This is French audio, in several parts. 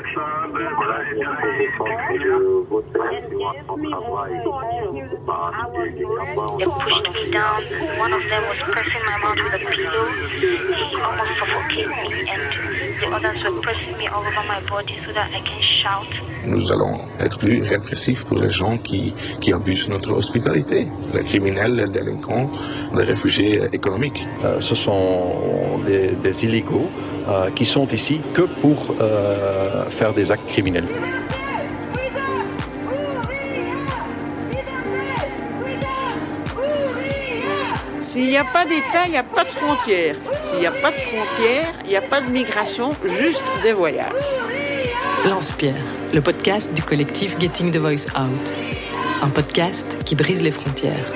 They pushed me down. One of them was pressing my mouth with a pillow. He almost suffocated me, and the others were pressing me all over my body so that I can shout. Nous allons être plus répressifs pour les gens qui abusent de notre hospitalité, les criminels, les délinquants, les réfugiés économiques. Ce sont des illégaux qui sont ici que pour faire des actes criminels. S'il n'y a pas d'État, il n'y a pas de frontières. S'il n'y a pas de frontières, il n'y a pas de migration, juste des voyages. Lance-Pierre, le podcast du collectif Getting the Voice Out. Un podcast qui brise les frontières.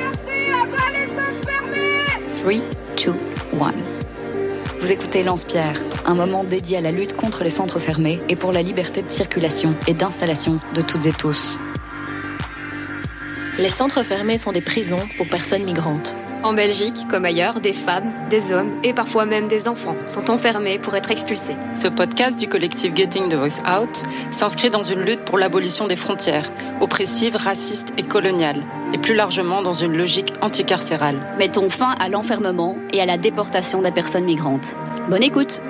3, 2, 1. Vous écoutez Lance-Pierre, un moment dédié à la lutte contre les centres fermés et pour la liberté de circulation et d'installation de toutes et tous. Les centres fermés sont des prisons pour personnes migrantes. En Belgique, comme ailleurs, des femmes, des hommes et parfois même des enfants sont enfermés pour être expulsés. Ce podcast du collectif Getting the Voice Out s'inscrit dans une lutte pour l'abolition des frontières, oppressives, racistes et coloniales, et plus largement dans une logique anticarcérale. Mettons fin à l'enfermement et à la déportation des personnes migrantes. Bonne écoute!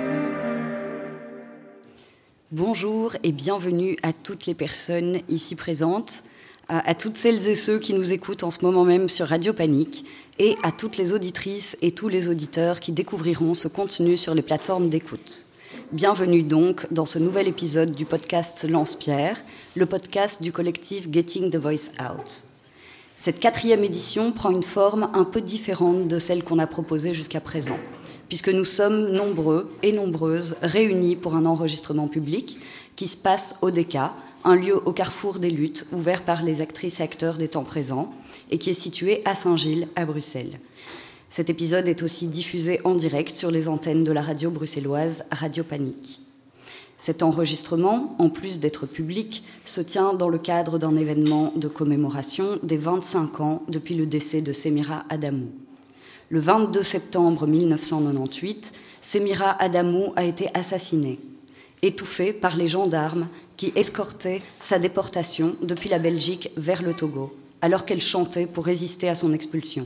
Bonjour et bienvenue à toutes les personnes ici présentes, à toutes celles et ceux qui nous écoutent en ce moment même sur Radio Panique, et à toutes les auditrices et tous les auditeurs qui découvriront ce contenu sur les plateformes d'écoute. Bienvenue donc dans ce nouvel épisode du podcast Lance-Pierre, le podcast du collectif Getting the Voice Out. Cette 4e édition prend une forme un peu différente de celle qu'on a proposée jusqu'à présent, puisque nous sommes nombreux et nombreuses réunis pour un enregistrement public qui se passe au DK, un lieu au carrefour des luttes ouvert par les actrices et acteurs des temps présents et qui est situé à Saint-Gilles, à Bruxelles. Cet épisode est aussi diffusé en direct sur les antennes de la radio bruxelloise Radio Panique. Cet enregistrement, en plus d'être public, se tient dans le cadre d'un événement de commémoration des 25 ans depuis le décès de Semira Adamou. Le 22 septembre 1998, Semira Adamou a été assassinée, étouffée par les gendarmes qui escortaient sa déportation depuis la Belgique vers le Togo, alors qu'elle chantait pour résister à son expulsion.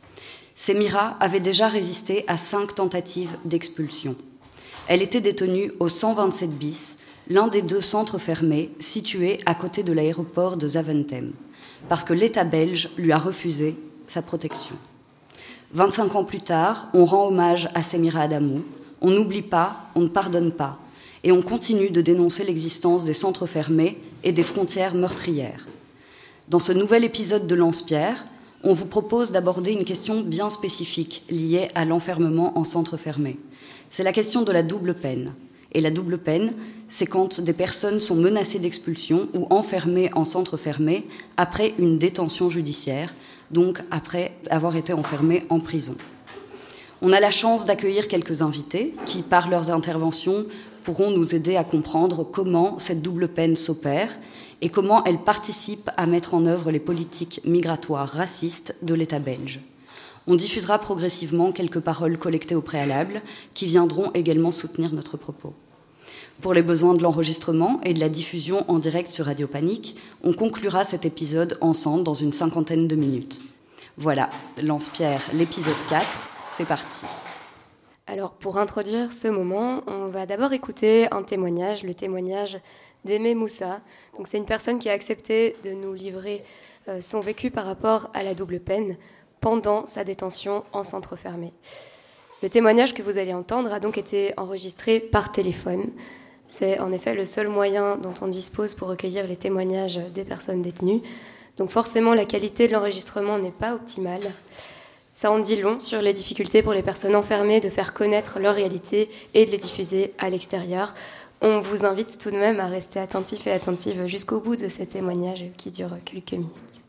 Semira avait déjà résisté à 5 tentatives d'expulsion. Elle était détenue au 127 bis, l'un des 2 centres fermés situés à côté de l'aéroport de Zaventem, parce que l'État belge lui a refusé sa protection. 25 ans plus tard, on rend hommage à Semira Adamou, on n'oublie pas, on ne pardonne pas, et on continue de dénoncer l'existence des centres fermés et des frontières meurtrières. Dans ce nouvel épisode de Lance-Pierre, on vous propose d'aborder une question bien spécifique liée à l'enfermement en centre fermé. C'est la question de la double peine. Et la double peine, c'est quand des personnes sont menacées d'expulsion ou enfermées en centre fermé après une détention judiciaire, donc après avoir été enfermées en prison. On a la chance d'accueillir quelques invités qui, par leurs interventions, pourront nous aider à comprendre comment cette double peine s'opère et comment elle participe à mettre en œuvre les politiques migratoires racistes de l'État belge. On diffusera progressivement quelques paroles collectées au préalable qui viendront également soutenir notre propos. Pour les besoins de l'enregistrement et de la diffusion en direct sur Radio Panique, on conclura cet épisode ensemble dans une 50aine de minutes. Voilà, Lance-Pierre, l'épisode 4, c'est parti. Alors, pour introduire ce moment, on va d'abord écouter un témoignage, le témoignage d'Aimé Moussa. Donc, c'est une personne qui a accepté de nous livrer son vécu par rapport à la double peine pendant sa détention en centre fermé. Le témoignage que vous allez entendre a donc été enregistré par téléphone. C'est en effet le seul moyen dont on dispose pour recueillir les témoignages des personnes détenues. Donc forcément, la qualité de l'enregistrement n'est pas optimale. Ça en dit long sur les difficultés pour les personnes enfermées de faire connaître leur réalité et de les diffuser à l'extérieur. On vous invite tout de même à rester attentifs et attentives jusqu'au bout de ces témoignages qui durent quelques minutes.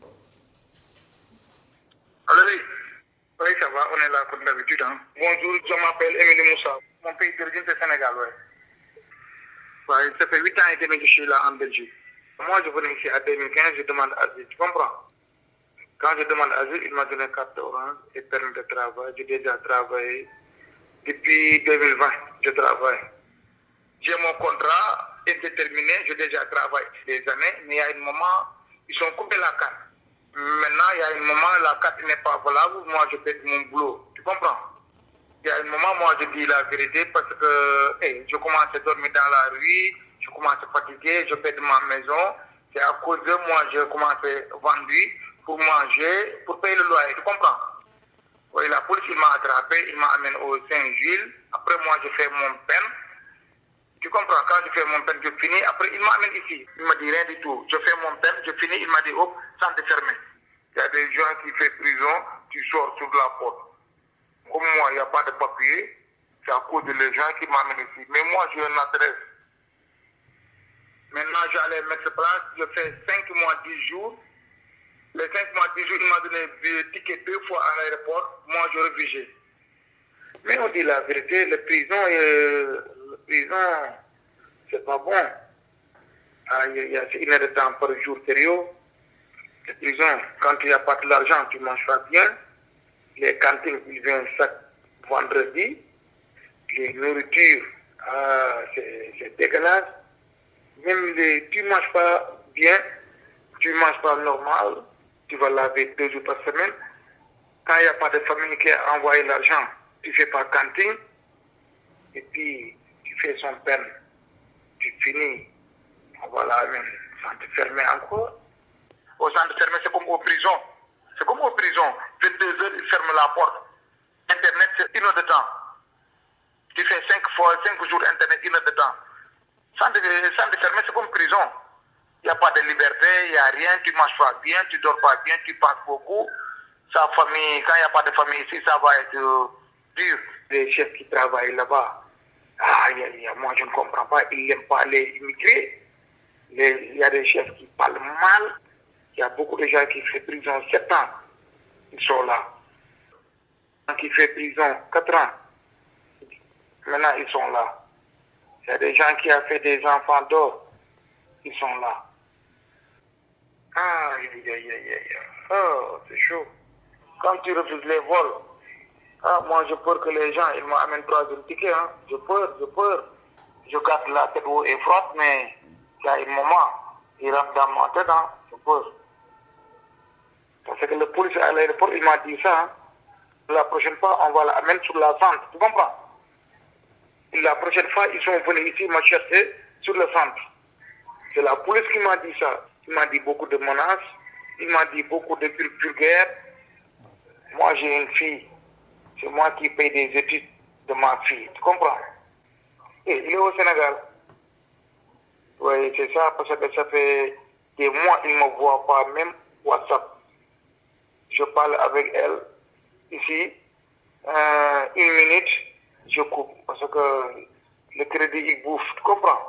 Allô, oui, ça va, on est là comme d'habitude. Bonjour, je m'appelle Émilie Moussa. Mon pays d'origine, c'est Sénégal, ouais. Ouais, ça fait 8 ans et demi que je suis là en Belgique. Moi, je venais ici en 2015, je demande asile, tu comprends? Quand je demande asile, il m'a donné carte orange et permis de travail. J'ai déjà travaillé. Depuis 2020, je travaille. J'ai mon contrat indéterminé, j'ai déjà travaillé des années, mais il y a un moment, ils ont coupé la carte. Maintenant, il y a un moment, la carte n'est pas valable, moi je fais mon boulot. Tu comprends? Il y a un moment, moi je dis la vérité parce que je commence à dormir dans la rue, je commence à fatiguer, je paie de ma maison. C'est à cause de moi, je commence à vendre pour manger, pour payer le loyer. Tu comprends? Oui, la police il m'a attrapé, il m'a amené au Saint-Gilles. Après, moi, je fais mon peine. Tu comprends? Quand je fais mon peine, je finis. Après, il m'amène ici. Il m'a dit rien du tout. Je fais mon peine, je finis. Il m'a dit, hop, centre fermé. Il y a des gens qui font prison, tu sors sur la porte. Comme moi, il n'y a pas de papier. C'est à cause de les gens qui m'amènent ici. Mais moi, j'ai une adresse. Maintenant, j'allais mettre place. Je fais 5 mois, 10 jours. Les 5 mois, 10 jours, il m'a donné des tickets 2 fois à l'aéroport. Moi, je refusais. Mais on dit la vérité, la prison, c'est pas bon. Il y a 1 heure de temps par jour sérieux. La prison, quand il n'y a pas de l'argent, tu ne manges pas bien. Les cantines, ils viennent chaque vendredi. Les nourritures, c'est dégueulasse. Même tu ne manges pas bien, tu ne manges pas normal. Tu vas laver 2 jours par semaine. Quand il n'y a pas de famille qui a envoyé l'argent, tu ne fais pas cantine. Et puis, tu fais son peine. Tu finis. Voilà, même centre fermé encore. Au centre fermé, c'est comme aux prisons. C'est comme aux prisons. 22 heures, ils ferment la porte. Internet, c'est 1 heure de temps. Tu fais 5 jours Internet, 1 heure de temps. Centre fermé, c'est comme prison. Il n'y a pas de liberté, il n'y a rien, tu ne manges pas bien, tu ne dors pas bien, tu penses beaucoup. Sa famille, quand il n'y a pas de famille ici, ça va être dur. Les chefs qui travaillent là-bas, moi je ne comprends pas, ils n'aiment pas les immigrés. Il y a des chefs qui parlent mal. Il y a beaucoup de gens qui font prison 7 ans. Ils sont là. Qui font prison 4 ans. Maintenant, ils sont là. Il y a des gens qui ont fait des enfants d'or. Ils sont là. Oh, c'est chaud. Quand tu refuses les vols, moi j'ai peur que les gens, ils m'amènent 3e ticket. Hein. J'ai peur. Je garde la tête haut et frotte, mais il y a un moment, il rentre dans ma tête. Hein. J'ai peur. Parce que le policier à l'aéroport, il m'a dit ça. Hein. La prochaine fois, on va l'amener sur la centre. Tu comprends? Et la prochaine fois, ils sont venus ici me chercher sur le centre. C'est la police qui m'a dit ça. Il m'a dit beaucoup de menaces. Il m'a dit beaucoup de vulgaires. Moi, j'ai une fille. C'est moi qui paye des études de ma fille. Tu comprends? Et il est au Sénégal. Oui, c'est ça, parce que ça fait des mois qu'il ne me voit pas, même WhatsApp. Je parle avec elle ici. 1 minute, je coupe. Parce que le crédit, il bouffe. Tu comprends?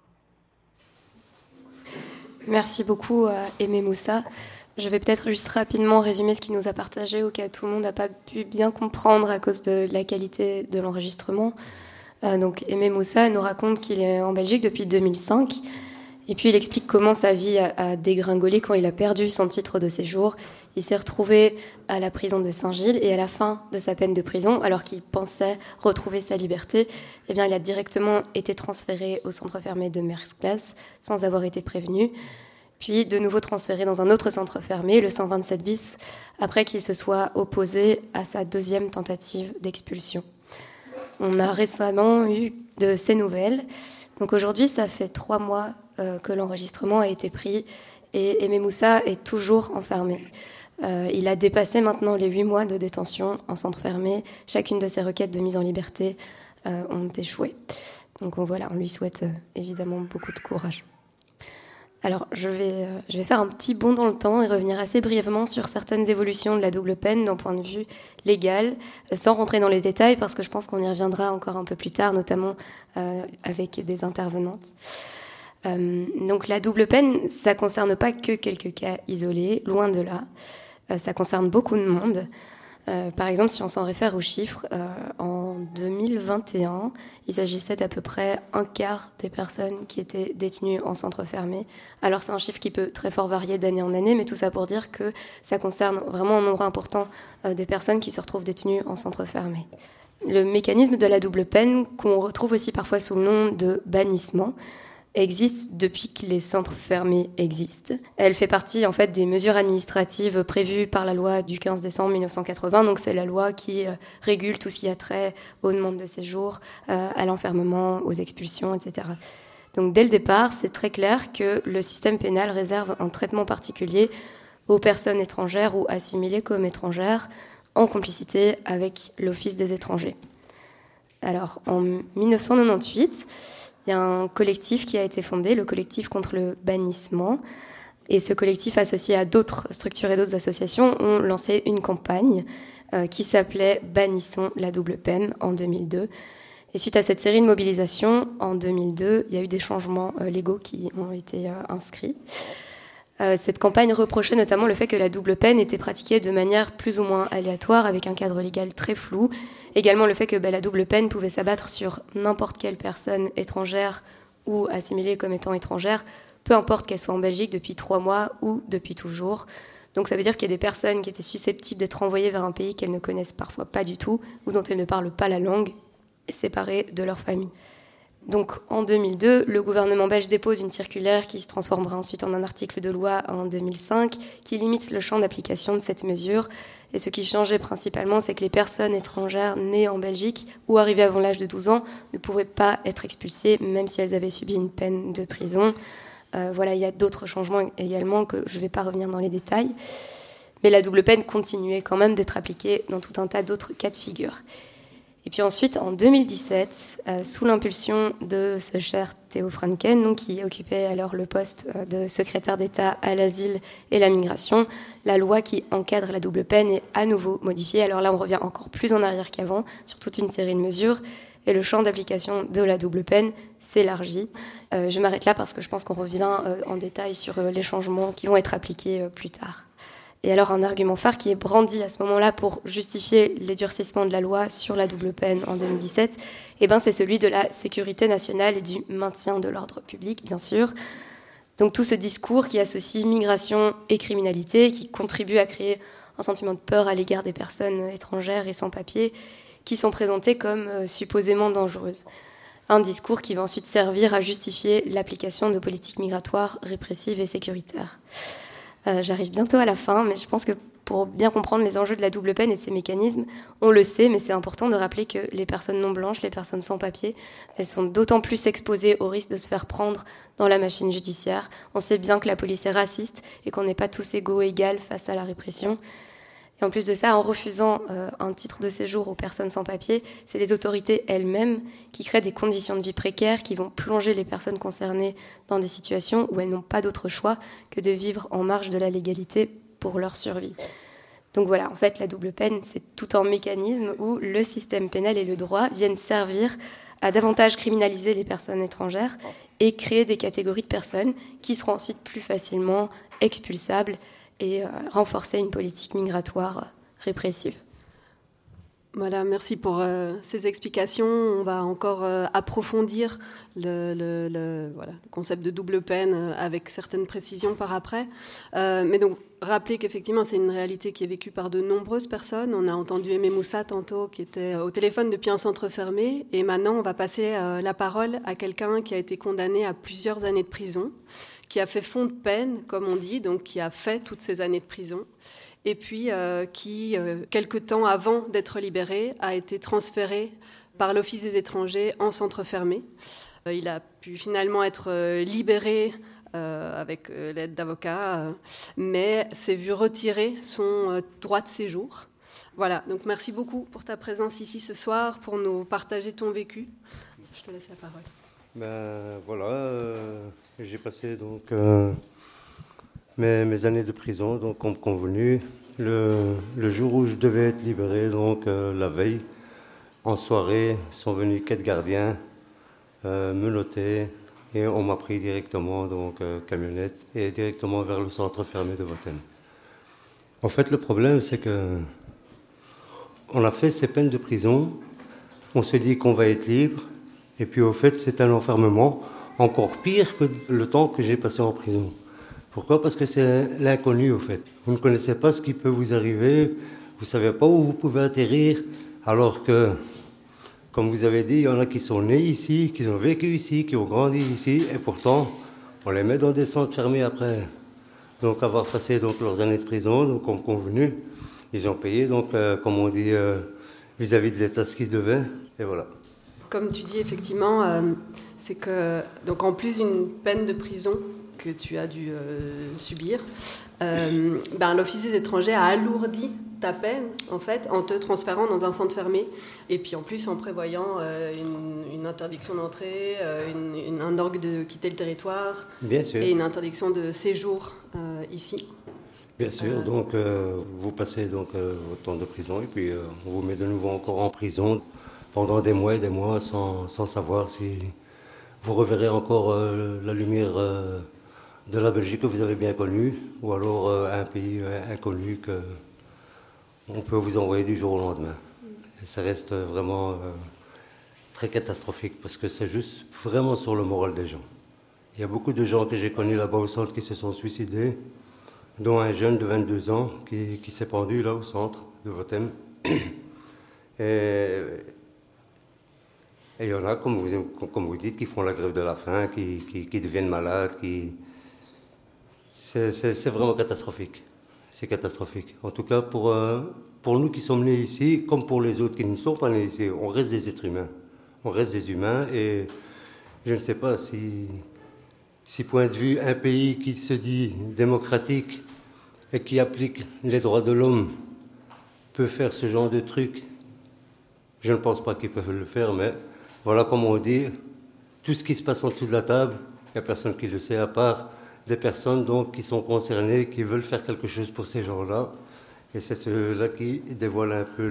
Merci beaucoup, Aimé Moussa. Je vais peut-être juste rapidement résumer ce qu'il nous a partagé au cas où tout le monde n'a pas pu bien comprendre à cause de la qualité de l'enregistrement. Donc Aimé Moussa nous raconte qu'il est en Belgique depuis 2005 et puis il explique comment sa vie a dégringolé quand il a perdu son titre de séjour. Il s'est retrouvé à la prison de Saint-Gilles et à la fin de sa peine de prison, alors qu'il pensait retrouver sa liberté, eh bien, il a directement été transféré au centre fermé de Merckx-Place sans avoir été prévenu. Puis de nouveau transféré dans un autre centre fermé, le 127 bis, après qu'il se soit opposé à sa 2e tentative d'expulsion. On a récemment eu de ces nouvelles. Donc aujourd'hui, ça fait 3 mois que l'enregistrement a été pris et Aimé Moussa est toujours enfermé. Il a dépassé maintenant les 8 mois de détention en centre fermé. Chacune de ses requêtes de mise en liberté ont échoué. Donc voilà, on lui souhaite évidemment beaucoup de courage. Alors, je vais faire un petit bond dans le temps et revenir assez brièvement sur certaines évolutions de la double peine d'un point de vue légal, sans rentrer dans les détails, parce que je pense qu'on y reviendra encore un peu plus tard, notamment avec des intervenantes. Donc, la double peine, ça ne concerne pas que quelques cas isolés, loin de là. Ça concerne beaucoup de monde. Par exemple, si on s'en réfère aux chiffres, en 2021, il s'agissait d'à peu près 1/4 des personnes qui étaient détenues en centre fermé. Alors c'est un chiffre qui peut très fort varier d'année en année, mais tout ça pour dire que ça concerne vraiment un nombre important des personnes qui se retrouvent détenues en centre fermé. Le mécanisme de la double peine, qu'on retrouve aussi parfois sous le nom de bannissement, existe depuis que les centres fermés existent. Elle fait partie en fait des mesures administratives prévues par la loi du 15 décembre 1980. Donc c'est la loi qui régule tout ce qui a trait aux demandes de séjour, à l'enfermement, aux expulsions, etc. Donc dès le départ, c'est très clair que le système pénal réserve un traitement particulier aux personnes étrangères ou assimilées comme étrangères en complicité avec l'Office des étrangers. Alors en 1998, il y a un collectif qui a été fondé, le collectif contre le bannissement. Et ce collectif, associé à d'autres structures et d'autres associations, ont lancé une campagne qui s'appelait « Bannissons la double peine » en 2002. Et suite à cette série de mobilisations, en 2002, il y a eu des changements légaux qui ont été inscrits. Cette campagne reprochait notamment le fait que la double peine était pratiquée de manière plus ou moins aléatoire, avec un cadre légal très flou. Également le fait que la double peine pouvait s'abattre sur n'importe quelle personne étrangère ou assimilée comme étant étrangère, peu importe qu'elle soit en Belgique depuis 3 mois ou depuis toujours. Donc ça veut dire qu'il y a des personnes qui étaient susceptibles d'être envoyées vers un pays qu'elles ne connaissent parfois pas du tout, ou dont elles ne parlent pas la langue, séparées de leur famille. Donc en 2002, le gouvernement belge dépose une circulaire qui se transformera ensuite en un article de loi en 2005 qui limite le champ d'application de cette mesure. Et ce qui changeait principalement, c'est que les personnes étrangères nées en Belgique ou arrivées avant l'âge de 12 ans ne pouvaient pas être expulsées même si elles avaient subi une peine de prison. Il y a d'autres changements également que je ne vais pas revenir dans les détails. Mais la double peine continuait quand même d'être appliquée dans tout un tas d'autres cas de figure. Et puis ensuite, en 2017, sous l'impulsion de ce cher Theo Franken, donc, qui occupait alors le poste de secrétaire d'État à l'asile et la migration, la loi qui encadre la double peine est à nouveau modifiée. Alors là, on revient encore plus en arrière qu'avant, sur toute une série de mesures. Et le champ d'application de la double peine s'élargit. Je m'arrête là parce que je pense qu'on revient en détail sur les changements qui vont être appliqués plus tard. Et alors un argument phare qui est brandi à ce moment-là pour justifier les durcissements de la loi sur la double peine en 2017, c'est celui de la sécurité nationale et du maintien de l'ordre public, bien sûr. Donc tout ce discours qui associe migration et criminalité, qui contribue à créer un sentiment de peur à l'égard des personnes étrangères et sans papier, qui sont présentées comme supposément dangereuses. Un discours qui va ensuite servir à justifier l'application de politiques migratoires répressives et sécuritaires. J'arrive bientôt à la fin, mais je pense que pour bien comprendre les enjeux de la double peine et de ses mécanismes, on le sait, mais c'est important de rappeler que les personnes non blanches, les personnes sans papier, elles sont d'autant plus exposées au risque de se faire prendre dans la machine judiciaire. On sait bien que la police est raciste et qu'on n'est pas tous égaux et égales face à la répression. Et en plus de ça, en refusant un titre de séjour aux personnes sans papier, c'est les autorités elles-mêmes qui créent des conditions de vie précaires qui vont plonger les personnes concernées dans des situations où elles n'ont pas d'autre choix que de vivre en marge de la légalité pour leur survie. Donc voilà, en fait, la double peine, c'est tout un mécanisme où le système pénal et le droit viennent servir à davantage criminaliser les personnes étrangères et créer des catégories de personnes qui seront ensuite plus facilement expulsables et renforcer une politique migratoire répressive. Voilà, merci pour ces explications. On va encore approfondir le concept de double peine avec certaines précisions par après. Mais donc, rappeler qu'effectivement, c'est une réalité qui est vécue par de nombreuses personnes. On a entendu Aimé Moussa tantôt, qui était au téléphone depuis un centre fermé. Et maintenant, on va passer la parole à quelqu'un qui a été condamné à plusieurs années de prison, qui a fait fond de peine, comme on dit, donc qui a fait toutes ces années de prison, et puis qui, quelque temps avant d'être libéré, a été transféré par l'Office des étrangers en centre fermé. Il a pu finalement être libéré avec l'aide d'avocats, mais s'est vu retirer son droit de séjour. Voilà, donc merci beaucoup pour ta présence ici ce soir, pour nous partager ton vécu. Je te laisse la parole. J'ai passé donc mes années de prison, donc comme convenu. Le jour où je devais être libéré, donc la veille, en soirée, sont venus 4 gardiens me noter et on m'a pris directement, donc camionnette, et directement vers le centre fermé de Vottem. En fait, le problème, c'est que on a fait ces peines de prison, on s'est dit qu'on va être libre. Et puis, au fait, c'est un enfermement encore pire que le temps que j'ai passé en prison. Pourquoi ? Parce que c'est l'inconnu, au fait. Vous ne connaissez pas ce qui peut vous arriver, vous ne savez pas où vous pouvez atterrir, alors que Comme vous avez dit, il y en a qui sont nés ici, qui ont vécu ici, qui ont grandi ici, et pourtant, on les met dans des centres fermés après. Donc, avoir passé donc, leurs années de prison, donc, comme convenu, ils ont payé, donc, comme on dit, vis-à-vis de l'État ce qu'ils devaient, et voilà. Comme tu dis, effectivement, c'est que, donc, en plus d'une peine de prison que tu as dû subir, l'Office des étrangers a alourdi ta peine, en fait, en te transférant dans un centre fermé, et puis en plus en prévoyant une interdiction d'entrée, un ordre de quitter le territoire, bien sûr, et une interdiction de séjour ici. Bien sûr, donc vous passez donc votre temps de prison, et puis on vous met de nouveau encore en prison pendant des mois et des mois, sans savoir si vous reverrez encore la lumière de la Belgique que vous avez bien connue, ou alors un pays inconnu que on peut vous envoyer du jour au lendemain. Et ça reste vraiment très catastrophique, parce que c'est juste vraiment sur le moral des gens. Il y a beaucoup de gens que j'ai connus là-bas au centre qui se sont suicidés, dont un jeune de 22 ans qui s'est pendu là au centre de Votem. Et il y en a, comme vous dites, qui font la grève de la faim, qui deviennent malades, c'est vraiment catastrophique. C'est catastrophique. En tout cas, pour nous qui sommes nés ici, comme pour les autres qui ne sont pas nés ici, on reste des êtres humains. On reste des humains, et je ne sais pas si point de vue, un pays qui se dit démocratique et qui applique les droits de l'homme peut faire ce genre de truc. Je ne pense pas qu'ils peuvent le faire, mais voilà, comme on dit, tout ce qui se passe en dessous de la table, il n'y a personne qui le sait, à part des personnes donc, qui sont concernées, qui veulent faire quelque chose pour ces gens-là. Et c'est ceux-là qui dévoilent un peu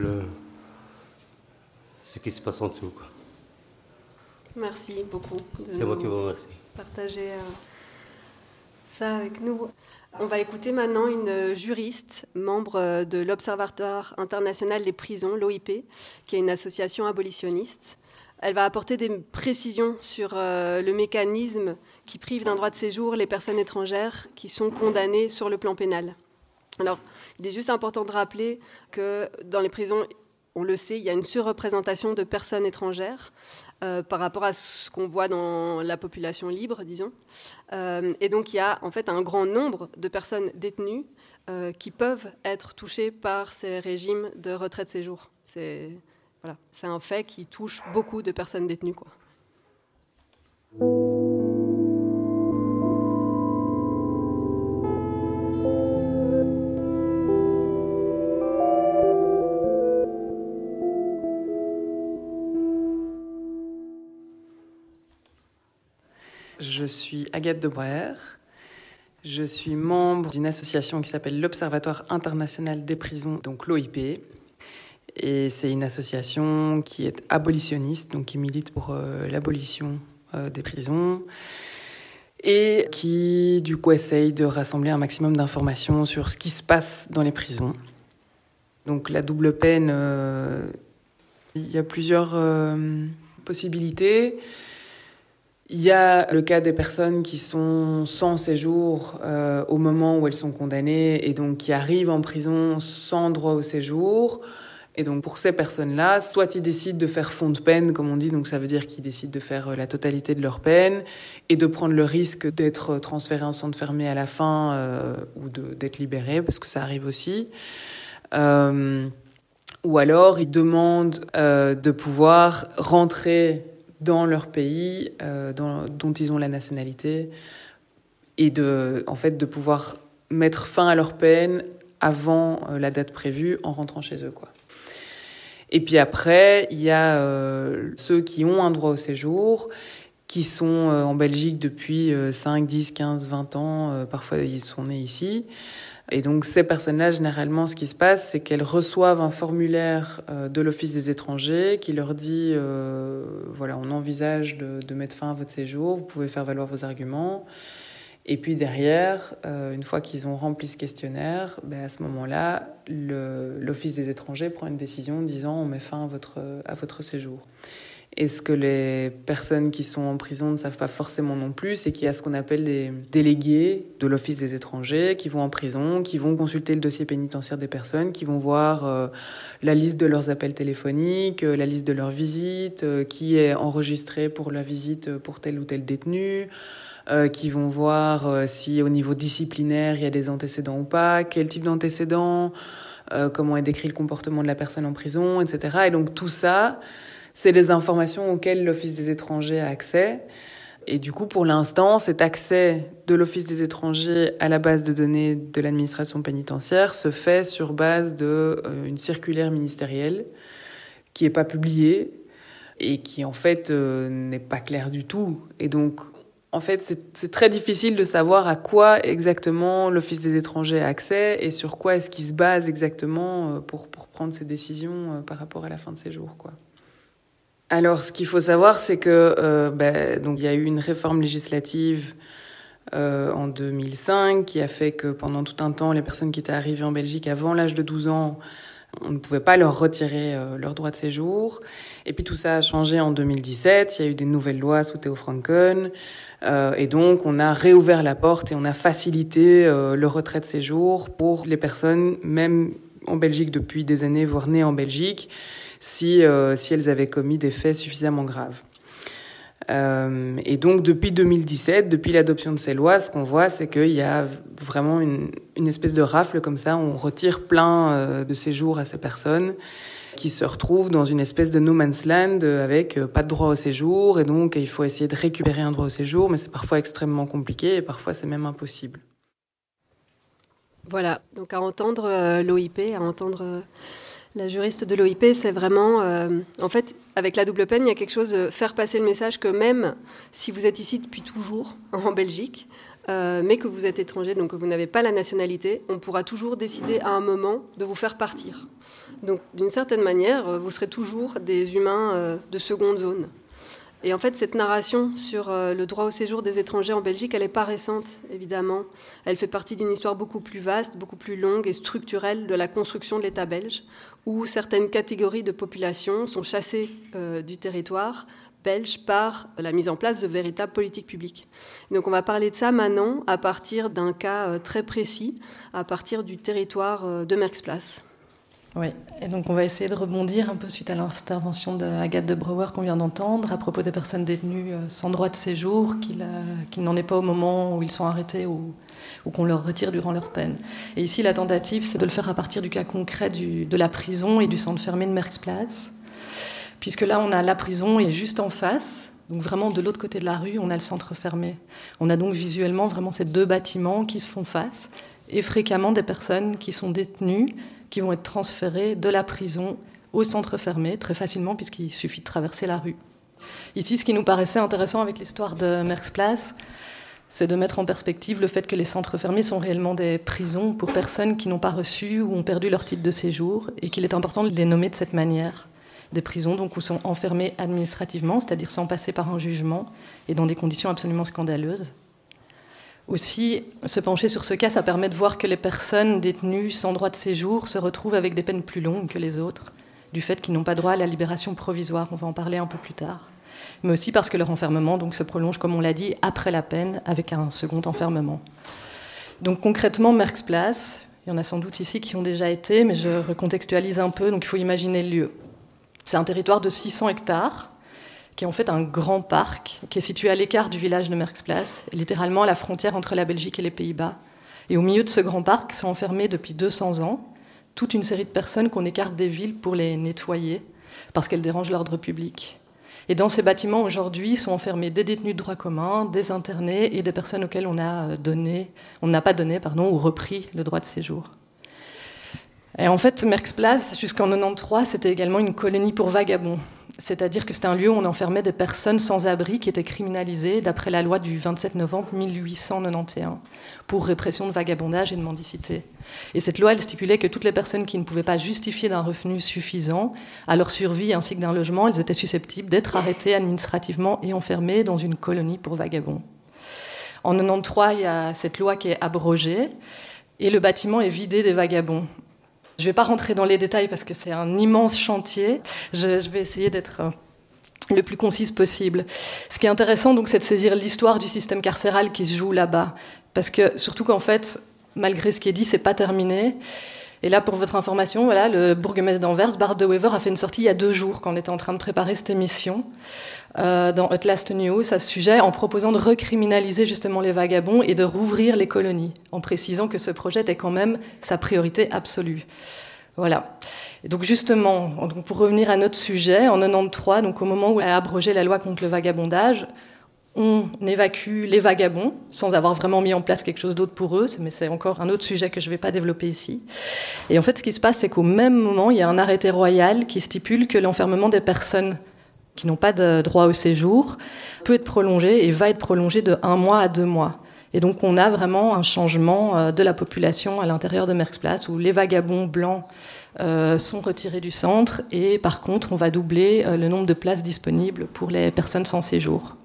ce qui se passe en dessous, quoi. Merci beaucoup. C'est moi qui vous remercie. Partager ça avec nous. On va écouter maintenant une juriste, membre de l'Observatoire international des prisons, l'OIP, qui est une association abolitionniste. Elle va apporter des précisions sur le mécanisme qui prive d'un droit de séjour les personnes étrangères qui sont condamnées sur le plan pénal. Alors, il est juste important de rappeler que dans les prisons, on le sait, il y a une surreprésentation de personnes étrangères par rapport à ce qu'on voit dans la population libre, disons. Et donc, il y a en fait un grand nombre de personnes détenues qui peuvent être touchées par ces régimes de retrait de séjour. C'est un fait qui touche beaucoup de personnes détenues, quoi. Je suis Agathe Debrer. Je suis membre d'une association qui s'appelle l'Observatoire international des prisons, donc l'OIP. Et c'est une association qui est abolitionniste, donc qui milite pour l'abolition des prisons et qui, du coup, essaye de rassembler un maximum d'informations sur ce qui se passe dans les prisons. Donc la double peine, il y a plusieurs possibilités. Il y a le cas des personnes qui sont sans séjour au moment où elles sont condamnées et donc qui arrivent en prison sans droit au séjour. Et donc pour ces personnes-là, soit ils décident de faire fond de peine, comme on dit, donc ça veut dire qu'ils décident de faire la totalité de leur peine et de prendre le risque d'être transférés en centre fermé à la fin ou d'être libérés, parce que ça arrive aussi. Ou alors ils demandent de pouvoir rentrer dans leur pays dont ils ont la nationalité et de pouvoir mettre fin à leur peine avant la date prévue en rentrant chez eux, quoi. Et puis après, il y a ceux qui ont un droit au séjour, qui sont en Belgique depuis 5, 10, 15, 20 ans. Parfois, ils sont nés ici. Et donc, ces personnes-là, généralement, ce qui se passe, c'est qu'elles reçoivent un formulaire de l'Office des étrangers qui leur dit voilà, on envisage de mettre fin à votre séjour, vous pouvez faire valoir vos arguments. Et puis derrière, une fois qu'ils ont rempli ce questionnaire, à ce moment-là, l'Office des étrangers prend une décision disant on met fin à votre séjour. Et ce que les personnes qui sont en prison ne savent pas forcément non plus, c'est qu'il y a ce qu'on appelle les délégués de l'Office des étrangers qui vont en prison, qui vont consulter le dossier pénitentiaire des personnes, qui vont voir la liste de leurs appels téléphoniques, la liste de leurs visites, qui est enregistré pour la visite pour tel ou tel détenu, qui vont voir si au niveau disciplinaire il y a des antécédents ou pas, quel type d'antécédents, comment est décrit le comportement de la personne en prison, etc. Et donc tout ça, c'est des informations auxquelles l'Office des étrangers a accès. Et du coup, pour l'instant, cet accès de l'Office des étrangers à la base de données de l'administration pénitentiaire se fait sur base d'une circulaire ministérielle qui n'est pas publiée et qui, en fait, n'est pas claire du tout. Et donc, en fait, c'est très difficile de savoir à quoi exactement l'Office des étrangers a accès et sur quoi est-ce qu'il se base exactement pour prendre ses décisions par rapport à la fin de séjour, quoi. Alors, ce qu'il faut savoir, c'est que donc il y a eu une réforme législative en 2005 qui a fait que pendant tout un temps, les personnes qui étaient arrivées en Belgique avant l'âge de 12 ans, on ne pouvait pas leur retirer leur droit de séjour. Et puis tout ça a changé en 2017. Il y a eu des nouvelles lois sous Theo Franken. Et donc, on a réouvert la porte et on a facilité le retrait de séjour pour les personnes, même en Belgique depuis des années, voire nées en Belgique, si elles avaient commis des faits suffisamment graves. Et donc, depuis 2017, depuis l'adoption de ces lois, ce qu'on voit, c'est qu'il y a vraiment une espèce de rafle comme ça. On retire plein de séjours à ces personnes qui se retrouvent dans une espèce de no man's land avec pas de droit au séjour. Et donc, il faut essayer de récupérer un droit au séjour, mais c'est parfois extrêmement compliqué et parfois c'est même impossible. Voilà, donc à entendre l'OIP, à entendre la juriste de l'OIP, c'est vraiment... en fait, avec la double peine, il y a quelque chose de faire passer le message que même si vous êtes ici depuis toujours, en Belgique, mais que vous êtes étranger, donc que vous n'avez pas la nationalité, on pourra toujours décider à un moment de vous faire partir. Donc, d'une certaine manière, vous serez toujours des humains de seconde zone. Et en fait, cette narration sur le droit au séjour des étrangers en Belgique, elle n'est pas récente, évidemment. Elle fait partie d'une histoire beaucoup plus vaste, beaucoup plus longue et structurelle de la construction de l'État belge, où certaines catégories de population sont chassées du territoire belge par la mise en place de véritables politiques publiques. Donc on va parler de ça maintenant à partir d'un cas très précis, à partir du territoire de Merksplas. Oui, et donc on va essayer de rebondir un peu suite à l'intervention d'Agathe de Brouwer qu'on vient d'entendre à propos des personnes détenues sans droit de séjour, qu'il n'en est pas au moment où ils sont arrêtés ou qu'on leur retire durant leur peine. Et ici, la tentative, c'est de le faire à partir du cas concret de la prison et du centre fermé de Merksplas, puisque là, on a la prison et juste en face, donc vraiment de l'autre côté de la rue, on a le centre fermé. On a donc visuellement vraiment ces deux bâtiments qui se font face, et fréquemment des personnes qui sont détenues, qui vont être transférées de la prison au centre fermé, très facilement, puisqu'il suffit de traverser la rue. Ici, ce qui nous paraissait intéressant avec l'histoire de Merksplas, c'est de mettre en perspective le fait que les centres fermés sont réellement des prisons pour personnes qui n'ont pas reçu ou ont perdu leur titre de séjour, et qu'il est important de les nommer de cette manière. Des prisons donc, où sont enfermés administrativement, c'est-à-dire sans passer par un jugement, et dans des conditions absolument scandaleuses. Aussi, se pencher sur ce cas, ça permet de voir que les personnes détenues sans droit de séjour se retrouvent avec des peines plus longues que les autres, du fait qu'ils n'ont pas droit à la libération provisoire, on va en parler un peu plus tard. Mais aussi parce que leur enfermement donc, se prolonge, comme on l'a dit, après la peine, avec un second enfermement. Donc concrètement, Merksplas, il y en a sans doute ici qui ont déjà été, mais je recontextualise un peu, donc il faut imaginer le lieu. C'est un territoire de 600 hectares, qui est en fait un grand parc, qui est situé à l'écart du village de Merksplas, littéralement à la frontière entre la Belgique et les Pays-Bas. Et au milieu de ce grand parc sont enfermés depuis 200 ans toute une série de personnes qu'on écarte des villes pour les nettoyer, parce qu'elles dérangent l'ordre public. Et dans ces bâtiments, aujourd'hui, sont enfermés des détenus de droit commun, des internés et des personnes auxquelles on n'a pas donné ou repris le droit de séjour. Et en fait, Merksplas, jusqu'en 1993, c'était également une colonie pour vagabonds. C'est-à-dire que c'était un lieu où on enfermait des personnes sans abri qui étaient criminalisées d'après la loi du 27 novembre 1891 pour répression de vagabondage et de mendicité. Et cette loi, elle stipulait que toutes les personnes qui ne pouvaient pas justifier d'un revenu suffisant à leur survie ainsi que d'un logement, elles étaient susceptibles d'être arrêtées administrativement et enfermées dans une colonie pour vagabonds. En 1993, il y a cette loi qui est abrogée et le bâtiment est vidé des vagabonds. Je ne vais pas rentrer dans les détails parce que c'est un immense chantier. Je vais essayer d'être le plus concise possible. Ce qui est intéressant, donc, c'est de saisir l'histoire du système carcéral qui se joue là-bas. Parce que, surtout qu'en fait, malgré ce qui est dit, c'est pas terminé. Et là, pour votre information, voilà, le bourgmestre d'Anvers, Bart de Wever, a fait une sortie il y a 2 jours, quand on était en train de préparer cette émission, dans At Last News, à ce sujet, en proposant de recriminaliser justement les vagabonds et de rouvrir les colonies, en précisant que ce projet était quand même sa priorité absolue. Voilà. Et donc justement, pour revenir à notre sujet, en 93, donc au moment où a abrogé la loi contre le vagabondage, on évacue les vagabonds, sans avoir vraiment mis en place quelque chose d'autre pour eux, mais c'est encore un autre sujet que je ne vais pas développer ici. Et en fait, ce qui se passe, c'est qu'au même moment, il y a un arrêté royal qui stipule que l'enfermement des personnes qui n'ont pas de droit au séjour peut être prolongé et va être prolongé de 1 mois à 2 mois. Et donc, on a vraiment un changement de la population à l'intérieur de Merckx-Place, où les vagabonds blancs sont retirés du centre, et par contre, on va doubler le nombre de places disponibles pour les personnes sans séjour.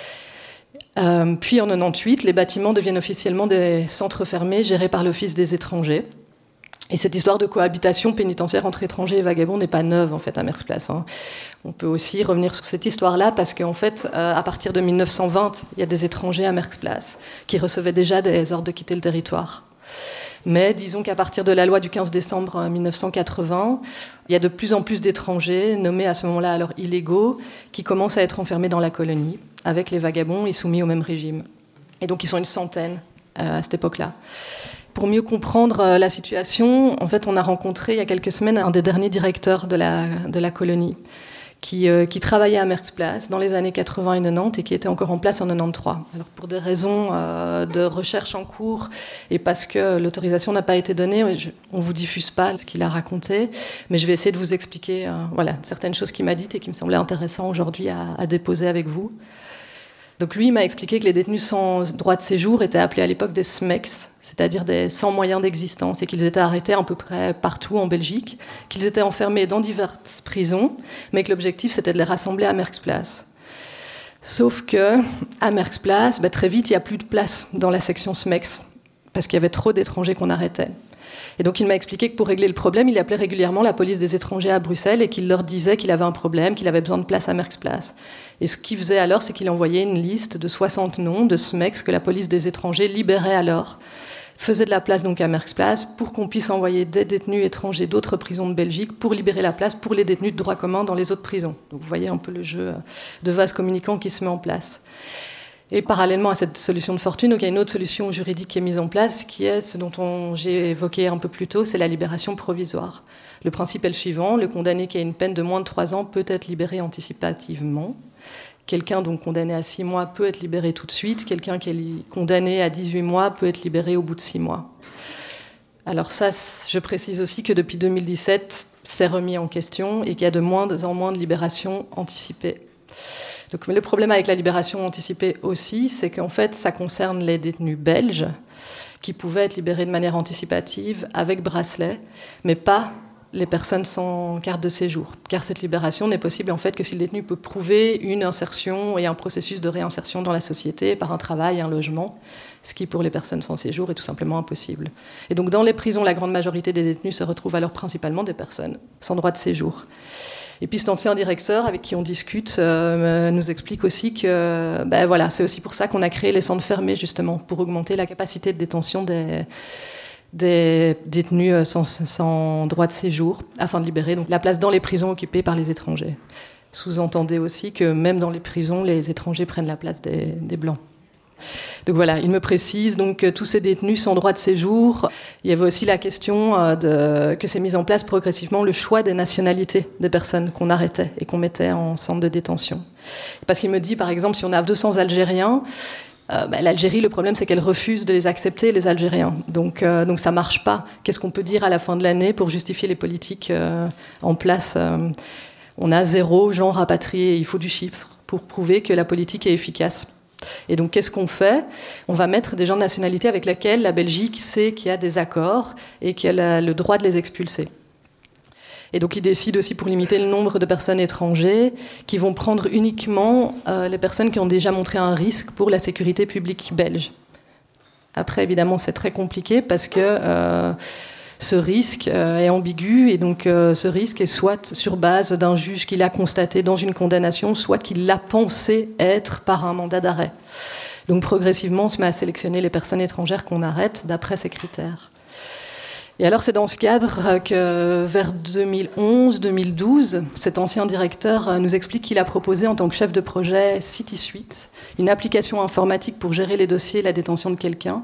Puis en 98, les bâtiments deviennent officiellement des centres fermés gérés par l'Office des étrangers. Et cette histoire de cohabitation pénitentiaire entre étrangers et vagabonds n'est pas neuve en fait à Merckx-Place. On peut aussi revenir sur cette histoire-là parce qu'en fait, à partir de 1920, il y a des étrangers à Merckx-Place qui recevaient déjà des ordres de quitter le territoire. Mais disons qu'à partir de la loi du 15 décembre 1980, il y a de plus en plus d'étrangers, nommés à ce moment-là alors illégaux, qui commencent à être enfermés dans la colonie, avec les vagabonds et soumis au même régime. Et donc ils sont une centaine à cette époque-là. Pour mieux comprendre la situation, en fait, on a rencontré il y a quelques semaines un des derniers directeurs de la colonie, qui travaillait à Merckx-Place dans les années 80 et 90 et qui était encore en place en 93. Alors pour des raisons de recherche en cours et parce que l'autorisation n'a pas été donnée, on ne vous diffuse pas ce qu'il a raconté, mais je vais essayer de vous expliquer certaines choses qu'il m'a dites et qui me semblaient intéressantes aujourd'hui à déposer avec vous. Donc lui, il m'a expliqué que les détenus sans droit de séjour étaient appelés à l'époque des SMEX, c'est-à-dire des sans moyens d'existence, et qu'ils étaient arrêtés à peu près partout en Belgique, qu'ils étaient enfermés dans diverses prisons, mais que l'objectif c'était de les rassembler à Merckx-Place. Sauf que à Merckx-Place, très vite, il n'y a plus de place dans la section SMEX, parce qu'il y avait trop d'étrangers qu'on arrêtait. Et donc il m'a expliqué que pour régler le problème, il appelait régulièrement la police des étrangers à Bruxelles et qu'il leur disait qu'il avait un problème, qu'il avait besoin de place à Merckx-Place. Et ce qu'il faisait alors, c'est qu'il envoyait une liste de 60 noms de SMEX que la police des étrangers libérait alors, faisait de la place donc à Merckx-Place pour qu'on puisse envoyer des détenus étrangers d'autres prisons de Belgique pour libérer la place pour les détenus de droit commun dans les autres prisons. Donc vous voyez un peu le jeu de vase communicant qui se met en place. Et parallèlement à cette solution de fortune, donc il y a une autre solution juridique qui est mise en place, qui est ce dont j'ai évoqué un peu plus tôt, c'est la libération provisoire. Le principe est le suivant, le condamné qui a une peine de moins de 3 ans peut être libéré anticipativement. Quelqu'un donc condamné à 6 mois peut être libéré tout de suite. Quelqu'un qui est condamné à 18 mois peut être libéré au bout de 6 mois. Alors ça, je précise aussi que depuis 2017, c'est remis en question et qu'il y a de moins en moins de libérations anticipées. Donc, mais le problème avec la libération anticipée aussi, c'est qu'en fait, ça concerne les détenus belges qui pouvaient être libérés de manière anticipative avec bracelet, mais pas les personnes sans carte de séjour. Car cette libération n'est possible en fait que si le détenu peut prouver une insertion et un processus de réinsertion dans la société par un travail, un logement, ce qui pour les personnes sans séjour est tout simplement impossible. Et donc dans les prisons, la grande majorité des détenus se retrouvent alors principalement des personnes sans droit de séjour. Et puis cet ancien directeur avec qui on discute nous explique aussi que c'est aussi pour ça qu'on a créé les centres fermés, justement, pour augmenter la capacité de détention des détenus sans droit de séjour, afin de libérer donc, la place dans les prisons occupées par les étrangers. Sous-entendez aussi que même dans les prisons, les étrangers prennent la place des Blancs. Donc voilà, il me précise donc que tous ces détenus sans droit de séjour, il y avait aussi la question que s'est mise en place progressivement le choix des nationalités des personnes qu'on arrêtait et qu'on mettait en centre de détention. Parce qu'il me dit, par exemple, si on a 200 Algériens, l'Algérie, le problème, c'est qu'elle refuse de les accepter, les Algériens. Donc ça marche pas. Qu'est-ce qu'on peut dire à la fin de l'année pour justifier les politiques en place On a 0 gens rapatriés. Il faut du chiffre pour prouver que la politique est efficace. Et donc, qu'est-ce qu'on fait ? On va mettre des gens de nationalité avec lesquels la Belgique sait qu'il y a des accords et qu'elle a le droit de les expulser. Et donc, ils décident aussi pour limiter le nombre de personnes étrangères qui vont prendre uniquement les personnes qui ont déjà montré un risque pour la sécurité publique belge. Après, évidemment, c'est très compliqué parce que Ce risque est ambigu et donc ce risque est soit sur base d'un juge qui l'a constaté dans une condamnation, soit qu'il l'a pensé être par un mandat d'arrêt. Donc progressivement, on se met à sélectionner les personnes étrangères qu'on arrête d'après ces critères. Et alors c'est dans ce cadre que vers 2011-2012, cet ancien directeur nous explique qu'il a proposé en tant que chef de projet CitySuite une application informatique pour gérer les dossiers et la détention de quelqu'un,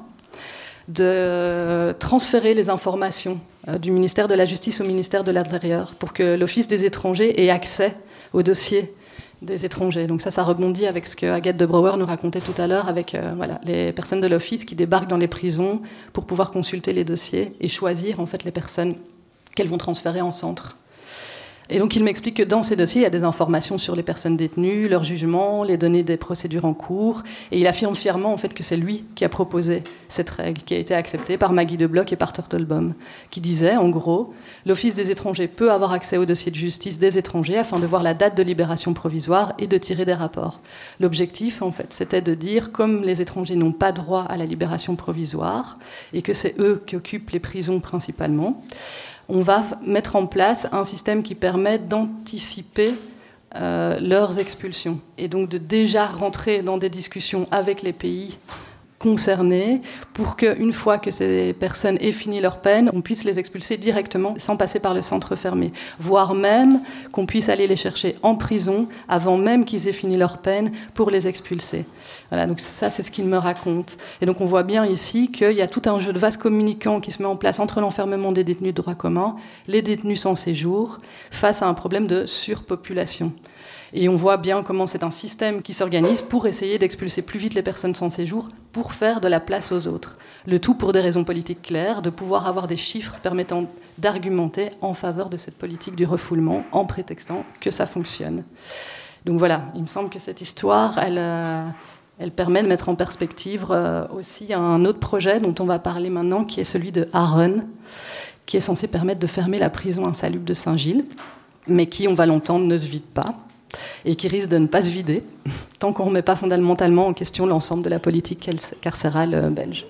de transférer les informations du ministère de la Justice au ministère de l'Intérieur pour que l'Office des étrangers ait accès aux dossiers des étrangers. Donc ça rebondit avec ce que Agathe de Brouwer nous racontait tout à l'heure avec les personnes de l'Office qui débarquent dans les prisons pour pouvoir consulter les dossiers et choisir en fait les personnes qu'elles vont transférer en centre. Et donc il m'explique que dans ces dossiers, il y a des informations sur les personnes détenues, leur jugement, les données des procédures en cours. Et il affirme fièrement en fait, que c'est lui qui a proposé cette règle, qui a été acceptée par Maggie de Bloch et par Turtelbaum, qui disait, en gros, l'Office des étrangers peut avoir accès aux dossiers de justice des étrangers afin de voir la date de libération provisoire et de tirer des rapports. L'objectif, en fait, c'était de dire, comme les étrangers n'ont pas droit à la libération provisoire et que c'est eux qui occupent les prisons principalement, on va mettre en place un système qui permet d'anticiper leurs expulsions et donc de déjà rentrer dans des discussions avec les pays concernés pour qu'une fois que ces personnes aient fini leur peine, on puisse les expulser directement sans passer par le centre fermé, voire même qu'on puisse aller les chercher en prison avant même qu'ils aient fini leur peine pour les expulser. Voilà, donc ça c'est ce qu'il me raconte. Et donc on voit bien ici qu'il y a tout un jeu de vase communicant qui se met en place entre l'enfermement des détenus de droit commun, les détenus sans séjour, face à un problème de surpopulation. Et on voit bien comment c'est un système qui s'organise pour essayer d'expulser plus vite les personnes sans séjour, pour faire de la place aux autres. Le tout pour des raisons politiques claires, de pouvoir avoir des chiffres permettant d'argumenter en faveur de cette politique du refoulement, en prétextant que ça fonctionne. Donc voilà, il me semble que cette histoire, elle permet de mettre en perspective aussi un autre projet dont on va parler maintenant, qui est celui de Aaron, qui est censé permettre de fermer la prison insalubre de Saint-Gilles, mais qui, on va l'entendre, ne se vide pas, et qui risque de ne pas se vider tant qu'on ne remet pas fondamentalement en question l'ensemble de la politique carcérale belge.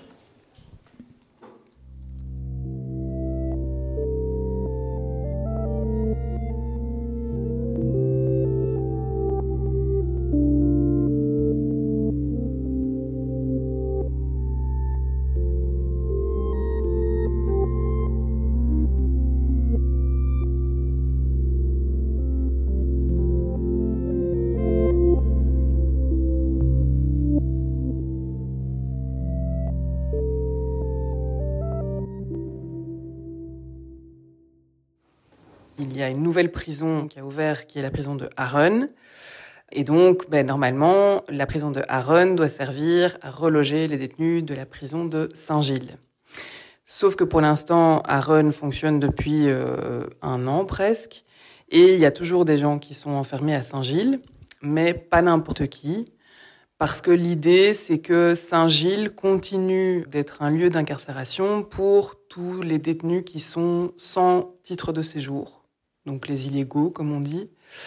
Il y a une nouvelle prison qui a ouvert, qui est la prison de Aaron. Et donc, normalement, la prison de Aaron doit servir à reloger les détenus de la prison de Saint-Gilles. Sauf que pour l'instant, Aaron fonctionne depuis 1 an presque. Et il y a toujours des gens qui sont enfermés à Saint-Gilles, mais pas n'importe qui. Parce que l'idée, c'est que Saint-Gilles continue d'être un lieu d'incarcération pour tous les détenus qui sont sans titre de séjour. Donc les illégaux, comme on dit,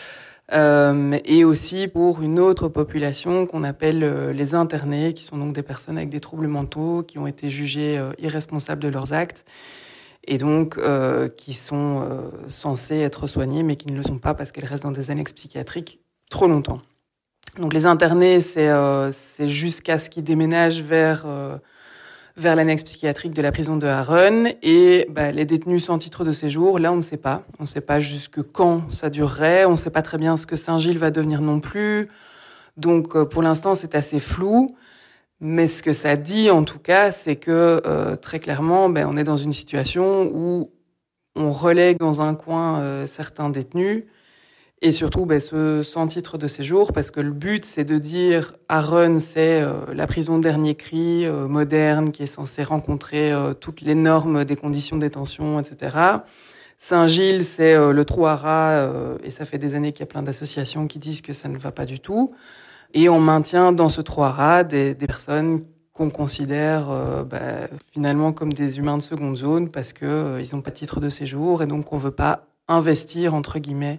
et aussi pour une autre population qu'on appelle les internés, qui sont donc des personnes avec des troubles mentaux, qui ont été jugées irresponsables de leurs actes, et donc qui sont censées être soignées, mais qui ne le sont pas parce qu'elles restent dans des annexes psychiatriques trop longtemps. Donc les internés, c'est jusqu'à ce qu'ils déménagent vers l'annexe psychiatrique de la prison de Aaron. Et les détenus sans titre de séjour, là, on ne sait pas. On ne sait pas jusque quand ça durerait. On ne sait pas très bien ce que Saint-Gilles va devenir non plus. Donc, pour l'instant, c'est assez flou. Mais ce que ça dit, en tout cas, c'est que, très clairement, on est dans une situation où on relègue dans un coin certains détenus. Et surtout, ceux sans titre de séjour, parce que le but, c'est de dire Aaron, c'est la prison dernier cri, moderne, qui est censée rencontrer toutes les normes des conditions de détention, etc. Saint-Gilles, c'est le trou à rats, et ça fait des années qu'il y a plein d'associations qui disent que ça ne va pas du tout. Et on maintient dans ce trou à rats des personnes qu'on considère finalement comme des humains de seconde zone, parce que ils n'ont pas de titre de séjour, et donc on veut pas investir, entre guillemets,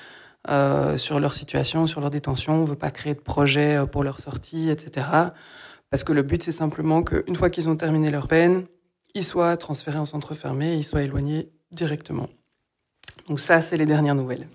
sur leur situation, sur leur détention. On ne veut pas créer de projet pour leur sortie, etc. Parce que le but, c'est simplement qu'une fois qu'ils ont terminé leur peine, ils soient transférés en centre fermé, ils soient éloignés directement. Donc ça, c'est les dernières nouvelles.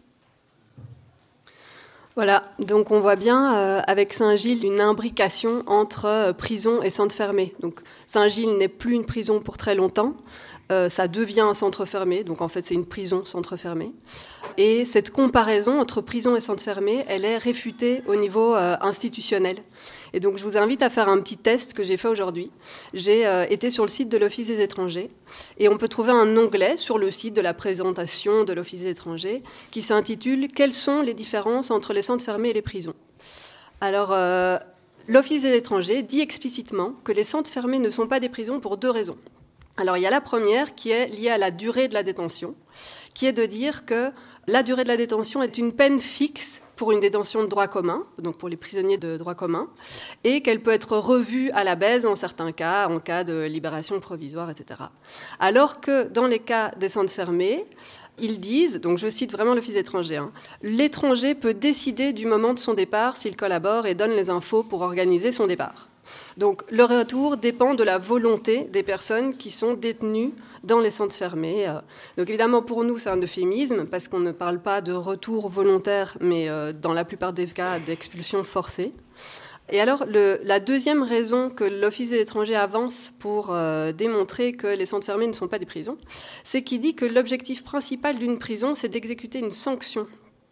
Voilà, donc on voit bien avec Saint-Gilles une imbrication entre prison et centre fermé. Donc Saint-Gilles n'est plus une prison pour très longtemps, ça devient un centre fermé, donc en fait c'est une prison centre fermé. Et cette comparaison entre prison et centre fermé, elle est réfutée au niveau institutionnel. Et donc je vous invite à faire un petit test que j'ai fait aujourd'hui. J'ai été sur le site de l'Office des étrangers et on peut trouver un onglet sur le site de la présentation de l'Office des étrangers qui s'intitule « Quelles sont les différences entre les centres fermés et les prisons ?» Alors, l'Office des étrangers dit explicitement que les centres fermés ne sont pas des prisons pour 2 raisons. Alors, il y a la première qui est liée à la durée de la détention, qui est de dire que la durée de la détention est une peine fixe pour une détention de droit commun, donc pour les prisonniers de droit commun, et qu'elle peut être revue à la baisse en certains cas, en cas de libération provisoire, etc. Alors que dans les cas des centres fermés, ils disent, donc je cite vraiment l'Office étranger, l'étranger peut décider du moment de son départ s'il collabore et donne les infos pour organiser son départ. Donc le retour dépend de la volonté des personnes qui sont détenues dans les centres fermés. Donc évidemment pour nous c'est un euphémisme parce qu'on ne parle pas de retour volontaire mais dans la plupart des cas d'expulsion forcée. Et alors la deuxième raison que l'Office des étrangers avance pour démontrer que les centres fermés ne sont pas des prisons, c'est qu'il dit que l'objectif principal d'une prison c'est d'exécuter une sanction.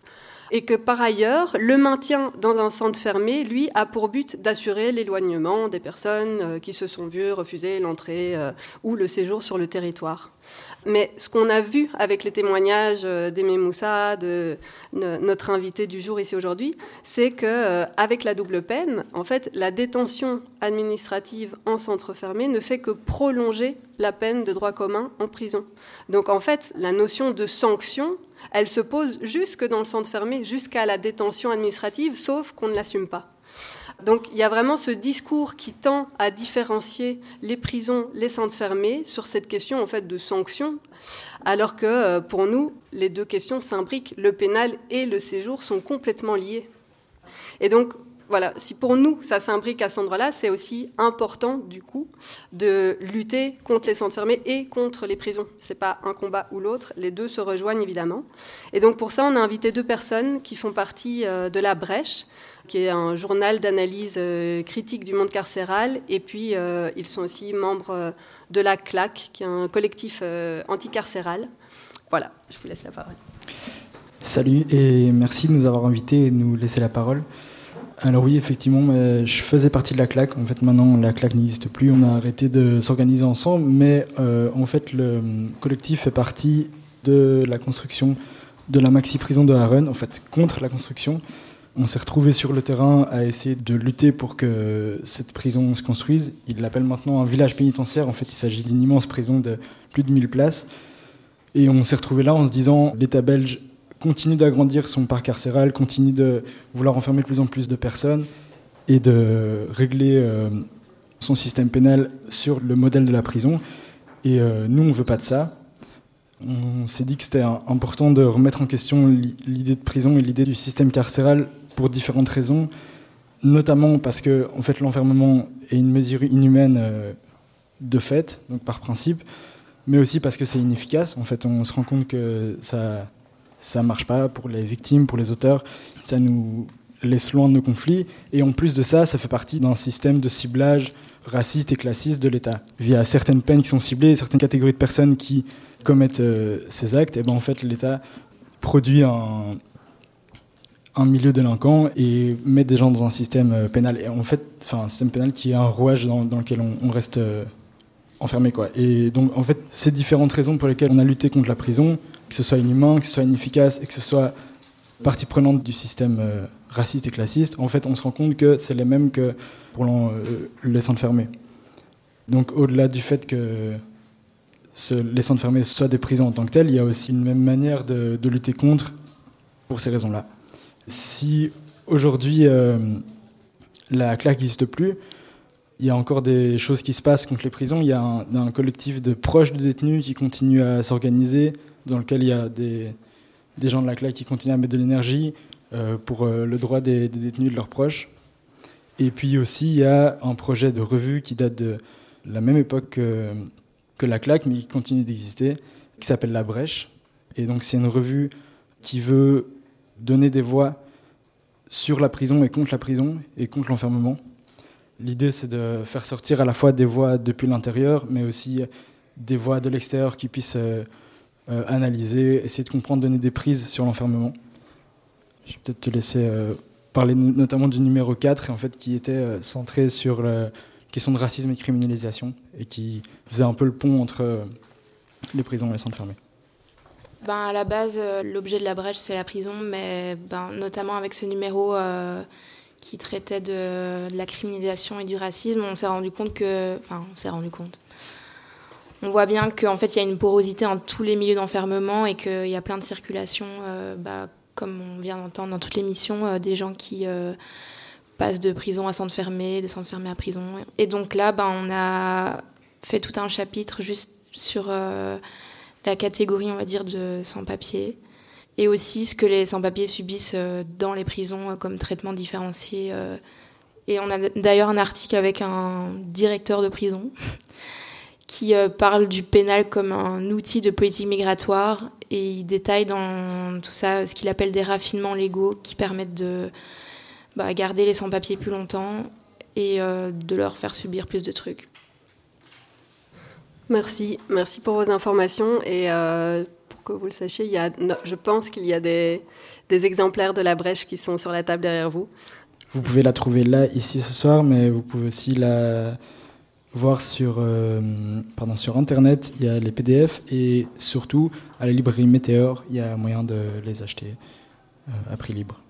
Et que par ailleurs, le maintien dans un centre fermé, lui, a pour but d'assurer l'éloignement des personnes qui se sont vues refuser l'entrée ou le séjour sur le territoire. Mais ce qu'on a vu avec les témoignages d'Aimé Moussa, de notre invité du jour ici aujourd'hui, c'est qu'avec la double peine, en fait, la détention administrative en centre fermé ne fait que prolonger la peine de droit commun en prison. Donc en fait, la notion de sanction, elle se pose jusque dans le centre fermé, jusqu'à la détention administrative, sauf qu'on ne l'assume pas. Donc il y a vraiment ce discours qui tend à différencier les prisons, les centres fermés, sur cette question en fait de sanction, alors que pour nous, les 2 questions s'imbriquent. Le pénal et le séjour sont complètement liés. Et donc, voilà, si pour nous, ça s'imbrique à cet endroit-là, c'est aussi important, du coup, de lutter contre les centres fermés et contre les prisons. Ce n'est pas un combat ou l'autre, les 2 se rejoignent évidemment. Et donc pour ça, on a invité 2 personnes qui font partie de La Brèche, qui est un journal d'analyse critique du monde carcéral, et puis ils sont aussi membres de la CLAC, qui est un collectif anticarcéral. Voilà, je vous laisse la parole. Salut, et merci de nous avoir invités et de nous laisser la parole. Alors oui, effectivement, je faisais partie de la CLAC. En fait, maintenant, la CLAC n'existe plus. On a arrêté de s'organiser ensemble. Mais en fait, le collectif fait partie de la construction de la maxi-prison de Harren, en fait, contre la construction. On s'est retrouvés sur le terrain à essayer de lutter pour que cette prison se construise. Ils l'appellent maintenant un village pénitentiaire. En fait, il s'agit d'une immense prison de plus de 1000 places. Et on s'est retrouvés là en se disant, l'État belge continue d'agrandir son parc carcéral, continue de vouloir enfermer de plus en plus de personnes et de régler son système pénal sur le modèle de la prison. Et nous, on ne veut pas de ça. On s'est dit que c'était important de remettre en question l'idée de prison et l'idée du système carcéral pour différentes raisons, notamment parce que en fait, l'enfermement est une mesure inhumaine de fait, donc par principe, mais aussi parce que c'est inefficace. En fait, on se rend compte que ça marche pas pour les victimes, pour les auteurs, ça nous laisse loin de nos conflits, et en plus de ça, ça fait partie d'un système de ciblage raciste et classiste de l'État. Via certaines peines qui sont ciblées, certaines catégories de personnes qui commettent ces actes, et ben en fait l'État produit un milieu délinquant et met des gens dans un système pénal, et en fait, un système pénal qui est un rouage dans lequel on reste enfermé, quoi. Et donc en fait, ces différentes raisons pour lesquelles on a lutté contre la prison, que ce soit inhumain, que ce soit inefficace et que ce soit partie prenante du système raciste et classiste, en fait, on se rend compte que c'est les mêmes que pour les centres fermés. Donc, au-delà du fait que les centres fermés soient des prisons en tant que telles, il y a aussi une même manière de lutter contre pour ces raisons-là. Si aujourd'hui la CLAC n'existe plus, il y a encore des choses qui se passent contre les prisons. Il y a un collectif de proches de détenus qui continue à s'organiser, dans lequel il y a des gens de la CLAC qui continuent à mettre de l'énergie pour le droit des détenus et de leurs proches. Et puis aussi, il y a un projet de revue qui date de la même époque que la claque, mais qui continue d'exister, qui s'appelle La Brèche. Et donc c'est une revue qui veut donner des voix sur la prison et contre l'enfermement. L'idée, c'est de faire sortir à la fois des voix depuis l'intérieur, mais aussi des voix de l'extérieur qui puissent analyser, essayer de comprendre, donner des prises sur l'enfermement. Je vais peut-être te laisser parler notamment du numéro 4, en fait, qui était centré sur la question de racisme et de criminalisation, et qui faisait un peu le pont entre les prisons et les centres fermés. À la base, l'objet de La Brèche, c'est la prison, mais notamment avec ce numéro qui traitait de la criminalisation et du racisme, on s'est rendu compte on voit bien qu'en fait, il y a une porosité en tous les milieux d'enfermement et qu'il y a plein de circulations, comme on vient d'entendre dans toute l'émission, des gens qui passent de prison à centre fermé, de centre fermé à prison. Et donc là, on a fait tout un chapitre juste sur la catégorie, on va dire, de sans-papiers, et aussi ce que les sans-papiers subissent dans les prisons comme traitement différencié. Et on a d'ailleurs un article avec un directeur de prison qui parle du pénal comme un outil de politique migratoire, et il détaille dans tout ça ce qu'il appelle des raffinements légaux qui permettent de garder les sans-papiers plus longtemps et de leur faire subir plus de trucs. Merci pour vos informations. Et pour que vous le sachiez, je pense qu'il y a des exemplaires de La Brèche qui sont sur la table derrière vous. Vous pouvez la trouver là, ici, ce soir, mais vous pouvez aussi la voir sur Internet. Il y a les PDF, et surtout, à la librairie Météor, il y a moyen de les acheter à prix libre.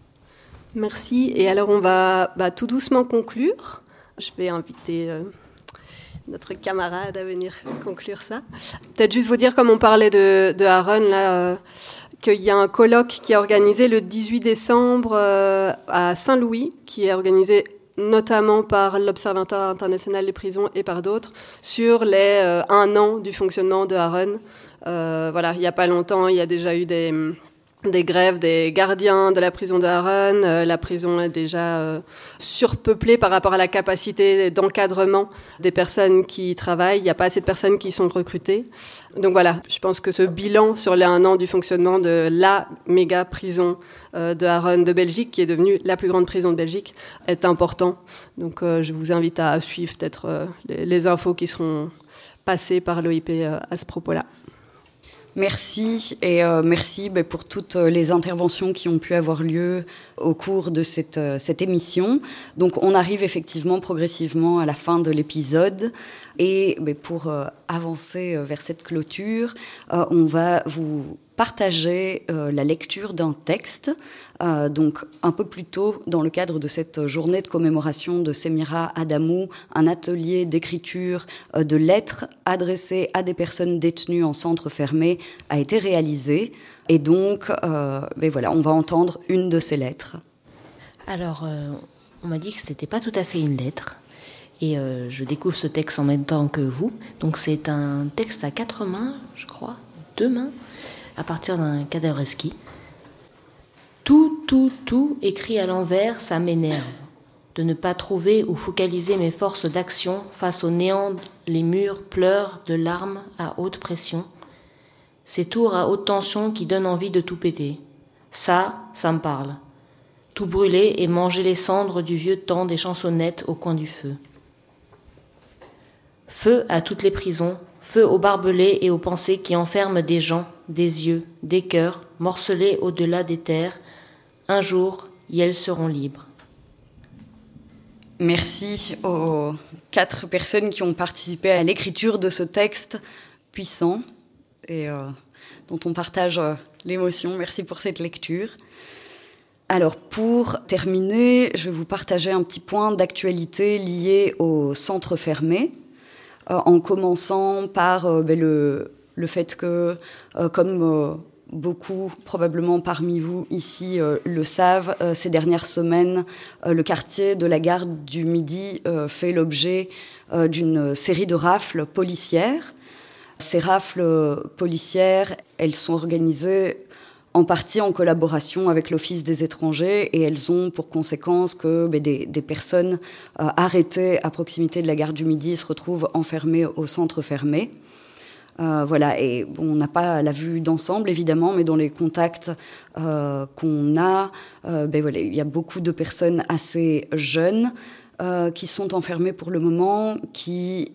Merci. Et alors, on va tout doucement conclure. Je vais inviter notre camarade à venir conclure ça. Peut-être juste vous dire, comme on parlait de Aaron, là, qu'il y a un colloque qui est organisé le 18 décembre à Saint-Louis, qui est organisé notamment par l'Observatoire international des prisons et par d'autres, sur les 1 an du fonctionnement de Aaron. Il n'y a pas longtemps, il y a déjà eu des grèves des gardiens de la prison de Aaron. La prison est déjà surpeuplée par rapport à la capacité d'encadrement des personnes qui y travaillent. Il n'y a pas assez de personnes qui sont recrutées. Donc voilà, je pense que ce bilan sur les 1 an du fonctionnement de la méga prison de Aaron de Belgique, qui est devenue la plus grande prison de Belgique, est important. Donc je vous invite à suivre peut-être les infos qui seront passées par l'OIP à ce propos-là. Merci, et merci pour toutes les interventions qui ont pu avoir lieu au cours de cette émission. Donc on arrive effectivement progressivement à la fin de l'épisode, et pour avancer vers cette clôture, on va vous partager la lecture d'un texte. Donc un peu plus tôt, dans le cadre de cette journée de commémoration de Semira Adamou, un atelier d'écriture de lettres adressées à des personnes détenues en centre fermé a été réalisé. Et donc, on va entendre une de ces lettres. Alors, on m'a dit que c'était pas tout à fait une lettre. Et je découvre ce texte en même temps que vous. Donc c'est un texte à 4 mains, je crois, 2 mains, à partir d'un cadavreski. Tout écrit à l'envers, ça m'énerve. De ne pas trouver ou focaliser mes forces d'action face au néant, les murs pleurent de larmes à haute pression. Ces tours à haute tension qui donnent envie de tout péter. Ça me parle. Tout brûler et manger les cendres du vieux temps des chansonnettes au coin du feu. Feu à toutes les prisons, feu aux barbelés et aux pensées qui enferment des gens, des yeux, des cœurs, morcelés au-delà des terres. Un jour, elles seront libres. Merci aux 4 personnes qui ont participé à l'écriture de ce texte puissant et dont on partage l'émotion. Merci pour cette lecture. Alors, pour terminer, je vais vous partager un petit point d'actualité lié au centre fermé, en commençant par le fait que, comme beaucoup probablement parmi vous ici le savent, ces dernières semaines, le quartier de la gare du Midi fait l'objet d'une série de rafles policières. Ces rafles policières, elles sont organisées en partie en collaboration avec l'Office des étrangers, et elles ont pour conséquence que des personnes arrêtées à proximité de la gare du Midi se retrouvent enfermées au centre fermé. Voilà, et bon, on n'a pas la vue d'ensemble évidemment, mais dans les contacts qu'on a, voilà, il y a beaucoup de personnes assez jeunes qui sont enfermées pour le moment, qui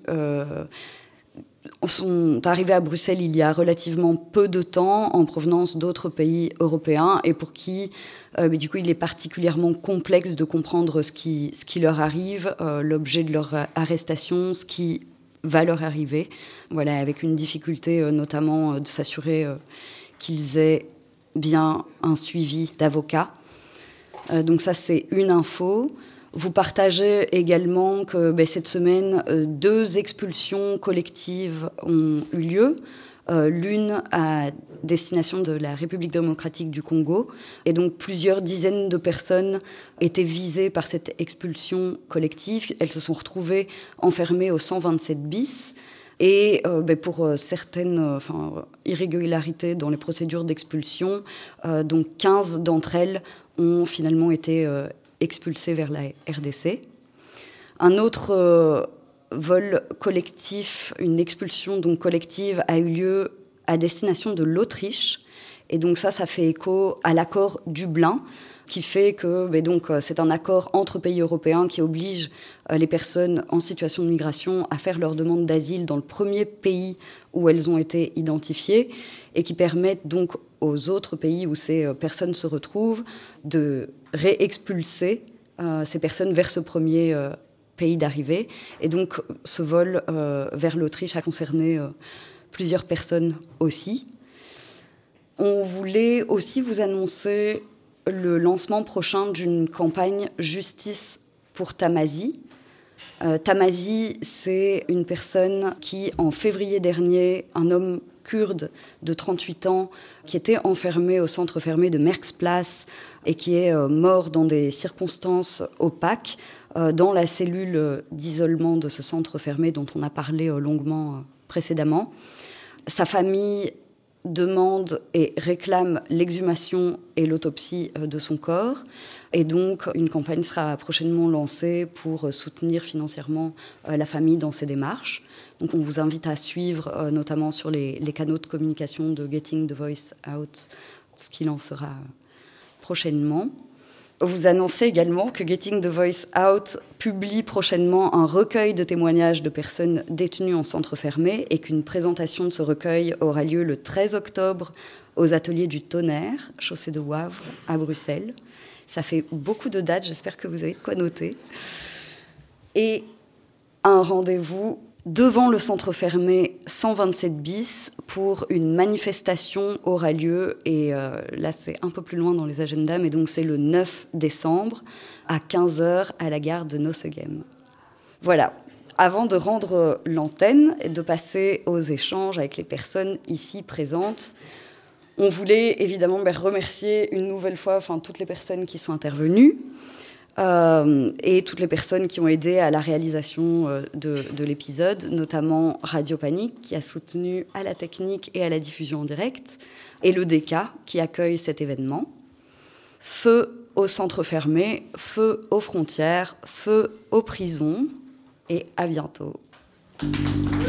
sont arrivés à Bruxelles il y a relativement peu de temps en provenance d'autres pays européens et pour qui du coup il est particulièrement complexe de comprendre ce qui leur arrive, l'objet de leur arrestation, ce qui va leur arriver, voilà, avec une difficulté notamment de s'assurer qu'ils aient bien un suivi d'avocat. Donc ça c'est une info. Vous partagez également que cette semaine, 2 expulsions collectives ont eu lieu. L'une à destination de la République démocratique du Congo. Et donc plusieurs dizaines de personnes étaient visées par cette expulsion collective. Elles se sont retrouvées enfermées au 127 bis. Et pour certaines irrégularités dans les procédures d'expulsion, donc 15 d'entre elles ont finalement été expulsés vers la RDC. Un autre vol collectif, une expulsion donc collective, a eu lieu à destination de l'Autriche. Et donc ça fait écho à l'accord Dublin, qui fait que c'est un accord entre pays européens qui oblige les personnes en situation de migration à faire leur demande d'asile dans le premier pays où elles ont été identifiées et qui permettent donc aux autres pays où ces personnes se retrouvent de réexpulser ces personnes vers ce premier pays d'arrivée. Et donc ce vol vers l'Autriche a concerné plusieurs personnes aussi. On voulait aussi vous annoncer le lancement prochain d'une campagne Justice pour Tamazi. Tamazi, c'est une personne qui, en février dernier, un homme kurde de 38 ans, qui était enfermé au centre fermé de Merksplas et qui est mort dans des circonstances opaques dans la cellule d'isolement de ce centre fermé dont on a parlé longuement précédemment. Sa famille demande et réclame l'exhumation et l'autopsie de son corps. Et donc, une campagne sera prochainement lancée pour soutenir financièrement la famille dans ses démarches. Donc, on vous invite à suivre, notamment sur les canaux de communication de Getting the Voice Out, ce qu'il en sera prochainement. Vous annoncez également que Getting the Voice Out publie prochainement un recueil de témoignages de personnes détenues en centre fermé et qu'une présentation de ce recueil aura lieu le 13 octobre aux ateliers du Tonnerre, chaussée de Wavre, à Bruxelles. Ça fait beaucoup de dates, j'espère que vous avez de quoi noter. Et un rendez-vous devant le centre fermé 127 bis pour une manifestation aura lieu, et là c'est un peu plus loin dans les agendas, mais donc c'est le 9 décembre à 15h à la gare de Nosegem. Voilà, avant de rendre l'antenne et de passer aux échanges avec les personnes ici présentes, on voulait évidemment remercier une nouvelle fois toutes les personnes qui sont intervenues, et toutes les personnes qui ont aidé à la réalisation de l'épisode, notamment Radio Panique, qui a soutenu à la technique et à la diffusion en direct, et le DK, qui accueille cet événement. Feu au centre fermé, feu aux frontières, feu aux prisons, et à bientôt.